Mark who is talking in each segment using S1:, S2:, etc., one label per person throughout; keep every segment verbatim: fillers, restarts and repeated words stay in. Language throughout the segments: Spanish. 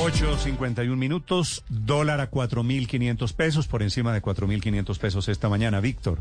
S1: ocho cincuenta y un minutos, dólar a cuatro mil quinientos pesos, por encima de cuatro mil quinientos pesos esta mañana. Víctor.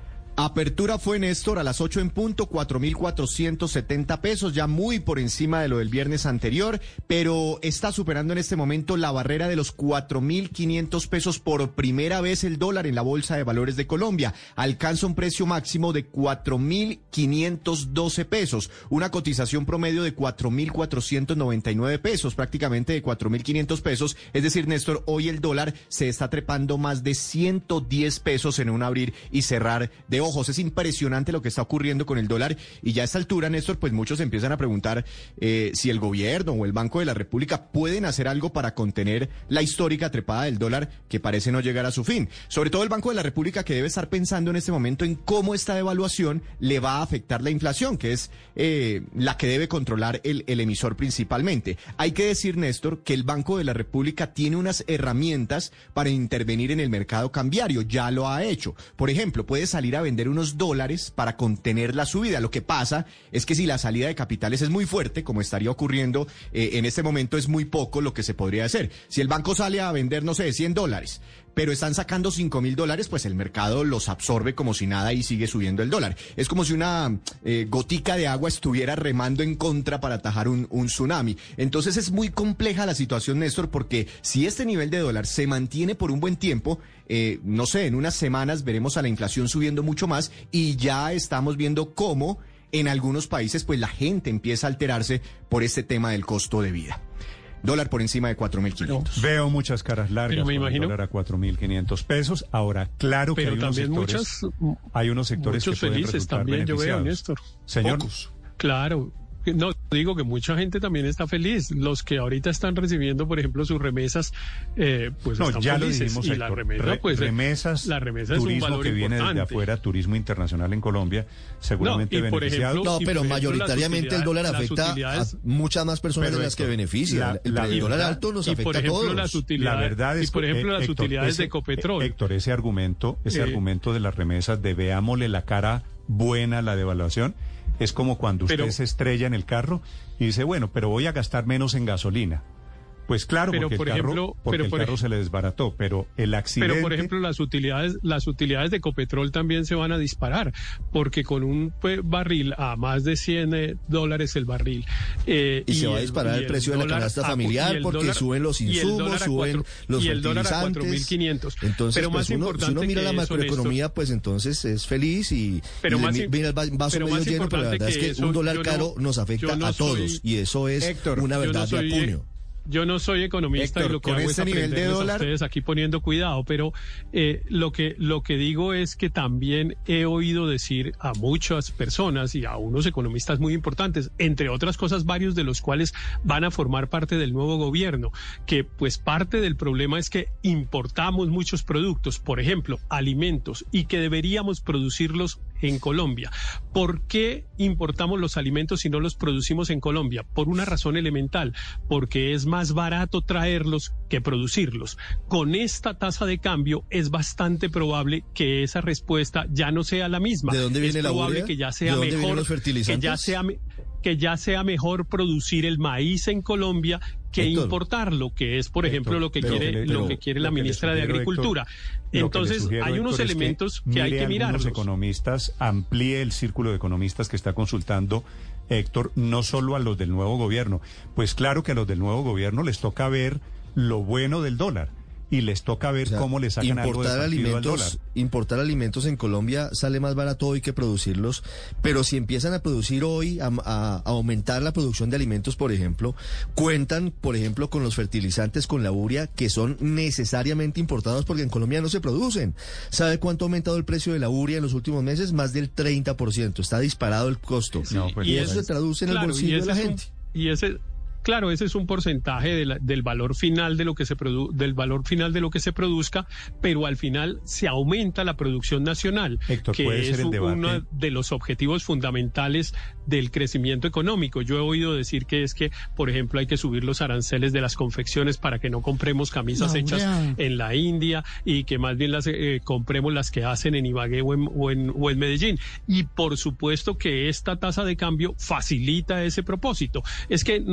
S2: Apertura fue, Néstor, a las ocho en punto, cuatro mil cuatrocientos setenta pesos, ya muy por encima de lo del viernes anterior, pero está superando en este momento la barrera de los cuatro mil quinientos pesos por primera vez el dólar en la Bolsa de Valores de Colombia. Alcanza un precio máximo de cuatro mil quinientos doce pesos, una cotización promedio de cuatro mil cuatrocientos noventa y nueve pesos, prácticamente de cuatro mil quinientos pesos. Es decir, Néstor, hoy el dólar se está trepando más de ciento diez pesos en un abrir y cerrar de ojos. Es impresionante lo que está ocurriendo con el dólar y ya a esta altura, Néstor, pues muchos empiezan a preguntar eh, si el gobierno o el Banco de la República pueden hacer algo para contener la histórica trepada del dólar que parece no llegar a su fin. Sobre todo el Banco de la República, que debe estar pensando en este momento en cómo esta devaluación le va a afectar la inflación, que es eh, la que debe controlar el, el emisor principalmente. Hay que decir, Néstor, que el Banco de la República tiene unas herramientas para intervenir en el mercado cambiario. Ya lo ha hecho. Por ejemplo, puede salir a vender unos dólares para contener la subida. Lo que pasa es que si la salida de capitales es muy fuerte, como estaría ocurriendo eh, en este momento, es muy poco lo que se podría hacer. Si el banco sale a vender, no sé, cien dólares, pero están sacando cinco mil dólares, pues el mercado los absorbe como si nada y sigue subiendo el dólar. Es como si una eh, gotica de agua estuviera remando en contra para atajar un, un tsunami. Entonces es muy compleja la situación, Néstor, porque si este nivel de dólar se mantiene por un buen tiempo, eh, no sé, en unas semanas veremos a la inflación subiendo mucho más y ya estamos viendo cómo en algunos países pues la gente empieza a alterarse por este tema del costo de vida. Dólar por encima de cuatro mil quinientos.
S1: Veo muchas caras largas.
S3: Pero me imagino,
S1: el dólar a cuatro mil quinientos pesos. Ahora, claro que
S3: pero
S1: hay unos
S3: también
S1: sectores,
S3: muchas,
S1: hay unos sectores
S3: muchos
S1: que pueden
S3: felices
S1: resultar
S3: también, yo veo,
S1: beneficiados.
S3: Néstor.
S1: Señor.
S3: Pocos. Claro. No, digo que mucha gente también está feliz. Los que ahorita están recibiendo, por ejemplo, sus remesas, eh, pues
S1: no,
S3: están
S1: ya
S3: felices.
S1: Lo dijimos,
S3: y
S1: Héctor,
S3: la remesa,
S1: re,
S3: pues,
S1: remesas,
S3: la remesa
S1: turismo
S3: es un valor
S1: que viene
S3: importante.
S1: desde afuera, turismo internacional en Colombia, seguramente
S3: no, y por
S1: beneficiado.
S3: ejemplo,
S4: no, pero
S3: ejemplo,
S4: mayoritariamente el dólar afecta a muchas más personas de las que beneficia. El, el dólar alto nos
S3: y
S4: afecta
S3: por ejemplo,
S4: a todos.
S3: Las utilidades,
S1: la verdad es
S3: y por ejemplo,
S1: que,
S3: las
S1: Héctor,
S3: utilidades
S1: ese,
S3: de Ecopetrol.
S1: Héctor, ese argumento, ese eh, argumento de las remesas de veámosle la cara buena a la devaluación, es como cuando usted pero, se estrella en el carro y dice, bueno, pero voy a gastar menos en gasolina. Pues claro,
S3: pero
S1: porque
S3: por
S1: el carro,
S3: ejemplo,
S1: porque
S3: pero
S1: el
S3: por
S1: carro
S3: ej-
S1: se le desbarató, pero el accidente...
S3: Pero por ejemplo, las utilidades las utilidades de Ecopetrol también se van a disparar, porque con un pues, barril a más de cien eh, dólares el barril...
S4: Eh, y, y se va a disparar el, el precio de la canasta familiar, a, porque dólar, suben los insumos, suben cuatro, los
S3: y
S4: fertilizantes...
S3: el dólar a cuatro mil quinientos.
S4: Entonces,
S3: pero
S4: pues,
S3: más
S4: uno, si uno mira la macroeconomía, eso, pues entonces es feliz y,
S3: pero
S4: y
S3: más,
S4: le mira el vaso medio lleno, pero la verdad es que eso, un dólar caro no, nos afecta no a todos, soy, y eso es Héctor, una verdad no soy, de acuño.
S3: Yo no soy economista,
S2: Héctor,
S3: y lo que
S2: con
S3: hago
S2: ese
S3: es
S2: nivel de dólar,
S3: a ustedes aquí poniendo cuidado, pero eh, lo que lo que digo es que también he oído decir a muchas personas y a unos economistas muy importantes, entre otras cosas varios de los cuales van a formar parte del nuevo gobierno, que pues parte del problema es que importamos muchos productos, por ejemplo, alimentos, y que deberíamos producirlos en Colombia. ¿Por qué importamos los alimentos si no los producimos en Colombia? Por una razón elemental, porque es más barato traerlos que producirlos. Con esta tasa de cambio es bastante probable que esa respuesta ya no sea la misma.
S4: ¿De dónde viene
S3: es
S4: la
S3: probable
S4: urea?
S3: que ya sea
S4: ¿De dónde
S3: mejor
S4: vienen los fertilizantes?
S3: que ya sea que ya sea mejor producir el maíz en Colombia que Héctor, importarlo, que es por Héctor, ejemplo lo que
S1: pero,
S3: quiere
S1: pero,
S3: lo que quiere la
S1: que
S3: ministra
S1: sugiero,
S3: de Agricultura.
S1: Héctor,
S3: Entonces
S1: sugiero,
S3: hay unos
S1: Héctor,
S3: elementos
S1: que,
S3: que hay que mirarlos.
S1: Los economistas, amplíe el círculo de economistas que está consultando Héctor, no solo a los del nuevo gobierno. Pues claro que a los del nuevo gobierno les toca ver lo bueno del dólar y les toca ver o sea, cómo le sacan algo de partido al dólar.
S4: Importar alimentos en Colombia sale más barato hoy que producirlos, pero si empiezan a producir hoy, a, a, a aumentar la producción de alimentos, por ejemplo, cuentan, por ejemplo, con los fertilizantes, con la urea, que son necesariamente importados porque en Colombia no se producen. ¿Sabe cuánto ha aumentado el precio de la urea en los últimos meses? Más del treinta por ciento. Está disparado el costo. Sí, no, pues, y, y eso es, se traduce en claro, el bolsillo de la gente.
S3: Un, y ese... Claro, ese es un porcentaje de la, del valor final de lo que se produ, del valor final de lo que se produzca, pero al final se aumenta la producción nacional,
S1: Héctor,
S3: que es uno de los objetivos fundamentales del crecimiento económico. Yo he oído decir que es que, por ejemplo, hay que subir los aranceles de las confecciones para que no compremos camisas no, hechas yeah. en la India y que más bien las eh, compremos las que hacen en Ibagué o en, o, en, o en Medellín. Y por supuesto que esta tasa de cambio facilita ese propósito. Es que no todo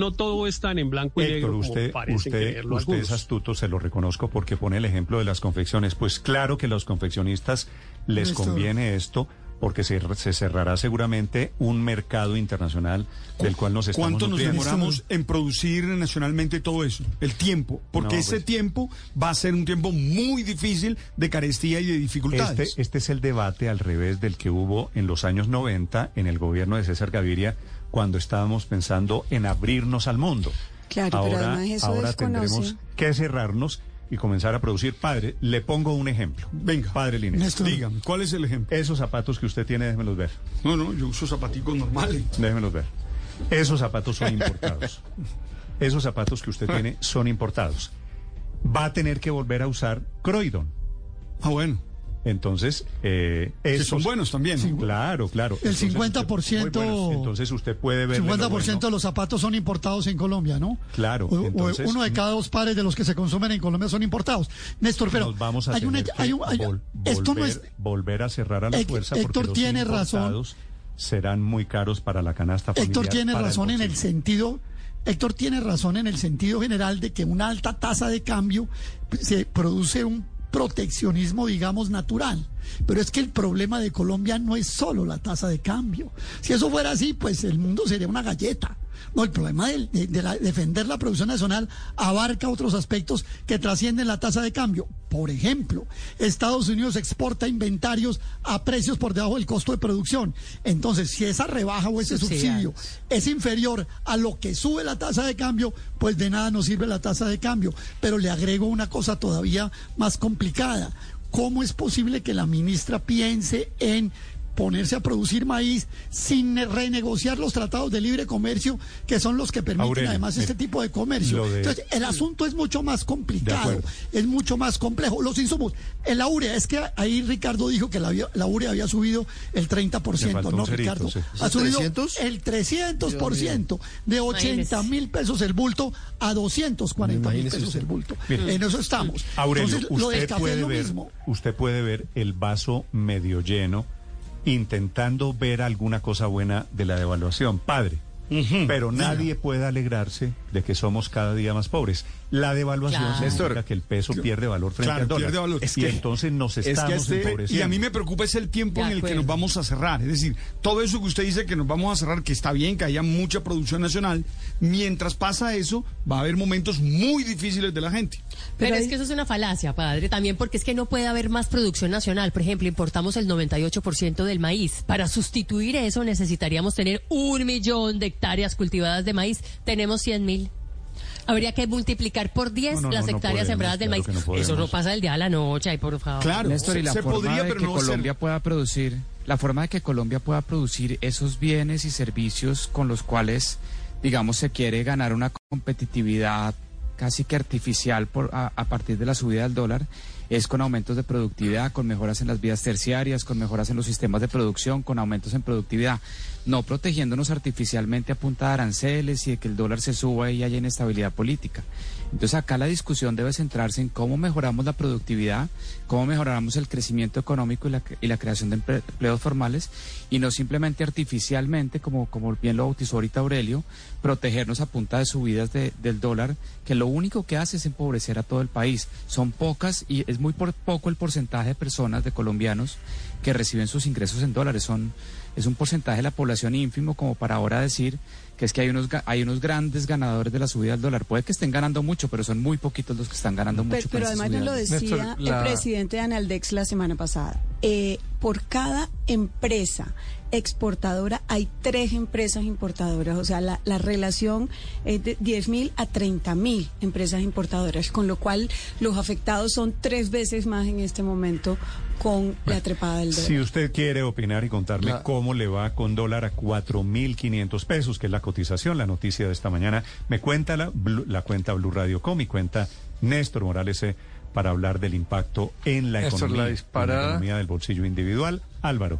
S3: todo es tan en blanco y
S1: Héctor,
S3: negro como
S1: usted,
S3: parecen
S1: usted,
S3: creerlo
S1: usted
S3: algunos.
S1: es astuto, se lo reconozco, porque pone el ejemplo de las confecciones. Pues claro que a los confeccionistas les
S5: Néstor.
S1: conviene esto, porque se, se cerrará seguramente un mercado internacional del cual nos estamos
S5: ¿Cuánto nos
S1: nutriendo.
S5: demoramos en producir nacionalmente todo eso? El tiempo, porque
S1: No,
S5: ese
S1: pues-
S5: tiempo va a ser un tiempo muy difícil de carestía y de dificultades.
S1: Este, este es el debate al revés del que hubo en los años noventa en el gobierno de César Gaviria, cuando estábamos pensando en abrirnos al mundo.
S6: Claro, pero
S1: ahora,
S6: además eso
S1: ahora
S6: desconoce.
S1: tendremos que cerrarnos y comenzar a producir. Padre, le pongo un ejemplo.
S5: Venga,
S1: Padre Linés,
S5: Néstor, dígame, ¿cuál es el ejemplo?
S1: esos zapatos que usted tiene, déjemelos ver.
S5: No, no, yo uso zapaticos normales.
S1: Déjemelos ver. Esos zapatos son importados. Esos zapatos que usted tiene son importados. Va a tener que volver a usar Croydon.
S5: Ah, bueno.
S1: Entonces, eh,
S5: Que
S1: esos-
S5: son buenos también.
S1: Sí, claro, claro.
S7: El
S1: Entonces,
S7: cincuenta por ciento
S1: muy buenos. Entonces usted puede ver.
S7: cincuenta por ciento de los zapatos son importados en Colombia, ¿no?
S1: Claro,
S7: O- o
S1: entonces-
S7: uno de cada dos pares de los que se consumen en Colombia son importados. Néstor, pero
S1: Nos vamos a
S7: hay una,
S1: tener que
S7: hay un- hay-
S1: vol-
S7: esto no es
S1: volver, volver a cerrar a la
S7: Hec-
S1: fuerza
S7: Héctor
S1: porque los
S7: tiene razón.
S1: importados serán muy caros para la canasta familiar.
S7: Héctor tiene
S1: para
S7: razón en el
S1: bolsillo.
S7: sentido, Héctor tiene razón en el sentido general de que una alta tasa de cambio se produce un proteccionismo, digamos, natural. Pero es que el problema de Colombia no es solo la tasa de cambio. Si eso fuera así, pues el mundo sería una galleta. No, el problema de, de- de la- defender la producción nacional abarca otros aspectos que trascienden la tasa de cambio. Por ejemplo, Estados Unidos exporta inventarios a precios por debajo del costo de producción. Entonces, si esa rebaja o ese
S8: Subsidiados.
S7: subsidio es inferior a lo que sube la tasa de cambio, pues de nada nos sirve la tasa de cambio. Pero le agrego una cosa todavía más complicada. ¿Cómo es posible que la ministra piense en ponerse a producir maíz sin renegociar los tratados de libre comercio, que son los que permiten
S1: Aurelio,
S7: además
S1: mire,
S7: este tipo de comercio?
S1: lo de-
S7: Entonces, el asunto es mucho más
S1: De
S7: complicado,
S1: acuerdo.
S7: es mucho más complejo. Los insumos, en la urea, es que ahí Ricardo dijo que la, había- la urea había subido el treinta por ciento,
S1: Le faltó
S7: ¿no,
S1: un cerito,
S7: Ricardo?
S1: sí.
S7: Ha subido
S4: ¿trescientos?
S7: el trescientos por ciento, de ochenta mil pesos el bulto a doscientos cuarenta mil
S4: Imagínese
S7: pesos
S4: usted.
S7: el bulto.
S1: Mire,
S7: En eso estamos.
S1: Aurelio,
S7: Entonces, lo del
S1: usted
S7: café es
S1: puede
S7: lo
S1: ver,
S7: mismo.
S1: usted puede ver el vaso medio lleno, intentando ver alguna cosa buena de la devaluación, padre. Pero nadie puede alegrarse de que somos cada día más pobres. La devaluación
S8: Claro.
S1: significa
S4: Néstor,
S1: que el peso pierde valor frente
S5: claro,
S1: al dólar.
S5: pierde valor.
S1: Y
S5: Es que-
S1: entonces nos
S4: es que
S1: estamos
S4: este-
S1: empobreciendo.
S5: Y a mí me preocupa es el tiempo
S8: De
S5: en el que
S8: acuerdo.
S5: nos vamos a cerrar. Es decir, todo eso que usted dice que nos vamos a cerrar, que está bien, que haya mucha producción nacional, mientras pasa eso, va a haber momentos muy difíciles de la gente.
S8: Pero,
S6: Pero
S8: es
S6: hay-
S8: que eso es una falacia, padre, también porque es que no puede haber más producción nacional. Por ejemplo, importamos el noventa y ocho por ciento del maíz. Para sustituir eso necesitaríamos tener un millón de hectáreas cultivadas de maíz. Tenemos cien mil. Habría que multiplicar por diez
S1: No, no,
S8: las
S1: no, no
S8: hectáreas
S1: podemos,
S8: sembradas del
S1: claro
S8: maíz.
S1: que no podemos.
S8: Eso no pasa del día a la noche, ay, por favor.
S5: Claro,
S9: Néstor, y la
S5: se
S9: forma
S5: podría,
S9: de
S5: pero
S9: que
S5: no va a ser-
S9: Colombia pueda producir, la forma de que Colombia pueda producir esos bienes y servicios con los cuales, digamos, se quiere ganar una competitividad casi que artificial por, a, a partir de la subida del dólar, es con aumentos de productividad, con mejoras en las vías terciarias, con mejoras en los sistemas de producción, con aumentos en productividad, no protegiéndonos artificialmente a punta de aranceles y de que el dólar se suba y haya inestabilidad política. Entonces acá la discusión debe centrarse en cómo mejoramos la productividad, cómo mejoramos el crecimiento económico y la, y la creación de emple- empleos formales, y no simplemente artificialmente, como, como bien lo bautizó ahorita Aurelio, protegernos a punta de subidas de- del dólar, que lo único que hace es empobrecer a todo el país. Son pocas y es muy por poco el porcentaje de personas, de colombianos, que reciben sus ingresos en dólares. Son, es un porcentaje de la población ínfimo como para ahora decir que es que hay unos ga- hay unos grandes ganadores de la subida del dólar. Puede que estén ganando mucho, pero son muy poquitos los que están ganando mucho.
S6: Pero,
S9: con
S6: pero
S9: esa
S6: además
S9: subida
S6: nos lo
S9: del dólar.
S6: decía
S10: Néstor, la-
S6: el presidente de Analdex la semana pasada. Eh, por cada empresa exportadora hay tres empresas importadoras. O sea, la, la relación es de diez mil a treinta mil empresas importadoras, con lo cual los afectados son tres veces más en este momento con la trepada del dólar.
S1: Si usted quiere opinar y contarme
S10: La-
S1: cómo le va con dólar a cuatro mil quinientos pesos, que es la cotización, la noticia de esta mañana, me cuenta la, Blu- la cuenta Blue Radio Com y cuenta Néstor Morales eh, para hablar del impacto en la
S10: Néstor,
S1: economía,
S10: la
S1: en
S10: disparada-
S1: la economía del bolsillo individual. Álvaro.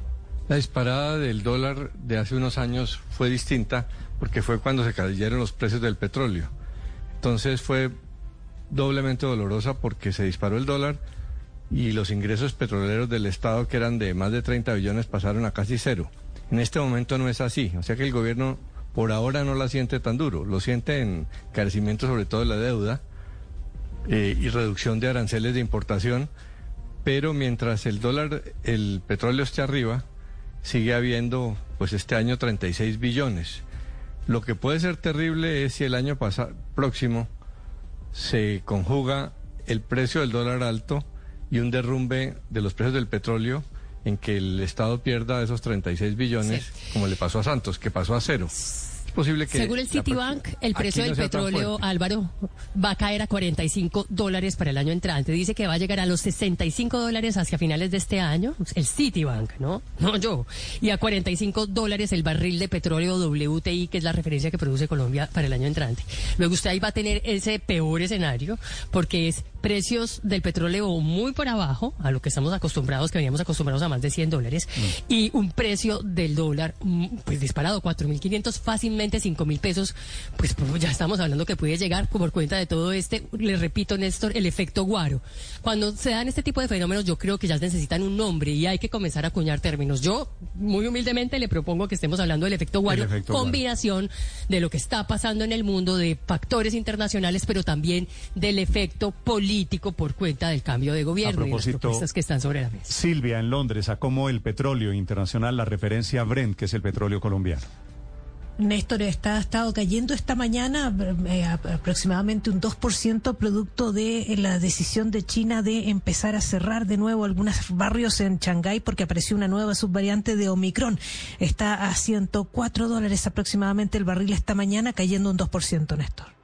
S10: La disparada del dólar de hace unos años fue distinta porque fue cuando se cayeron los precios del petróleo. Entonces fue doblemente dolorosa porque se disparó el dólar y los ingresos petroleros del Estado, que eran de más de treinta billones, pasaron a casi cero. En este momento no es así, o sea que el gobierno por ahora no la siente tan duro, lo siente en carecimiento sobre todo de la deuda eh, y reducción de aranceles de importación, pero mientras el dólar, el petróleo esté arriba, sigue habiendo pues este año treinta y seis billones. Lo que puede ser terrible es si el año pasa, próximo se conjuga el precio del dólar alto y un derrumbe de los precios del petróleo, en que el Estado pierda esos treinta y seis billones, sí, como le pasó a Santos, que pasó a cero. Es posible que...
S8: Según el Citibank, el precio del petróleo, Álvaro, va a caer a cuarenta y cinco dólares para el año entrante. Dice que va a llegar a los sesenta y cinco dólares hacia finales de este año. El Citibank, ¿no? No yo. Y a cuarenta y cinco dólares el barril de petróleo W T I, que es la referencia que produce Colombia para el año entrante. Luego usted ahí va a tener ese peor escenario, porque es precios del petróleo muy por abajo, a lo que estamos acostumbrados, que veníamos acostumbrados a más de cien dólares, mm. y un precio del dólar, pues disparado, cuatro mil quinientos, fácilmente cinco mil pesos, pues, pues ya estamos hablando que puede llegar por cuenta de todo este, le repito, Néstor, el efecto Guaro. Cuando se dan este tipo de fenómenos, yo creo que ya necesitan un nombre y hay que comenzar a acuñar términos. Yo, muy humildemente, le propongo que estemos hablando del efecto Guaro, el efecto combinación Guaro. De lo que está pasando en el mundo, de factores internacionales, pero también del efecto político político por cuenta del cambio de gobierno y las propuestas que están sobre la mesa.
S1: Silvia, en Londres, ¿a cómo el petróleo internacional, la referencia Brent, que es el petróleo colombiano?
S11: Néstor, está, ha estado cayendo esta mañana eh, aproximadamente un dos por ciento producto de eh, la decisión de China de empezar a cerrar de nuevo algunos barrios en Shanghái porque apareció una nueva subvariante de Omicron. Está a ciento cuatro dólares aproximadamente el barril esta mañana, cayendo un dos por ciento, Néstor.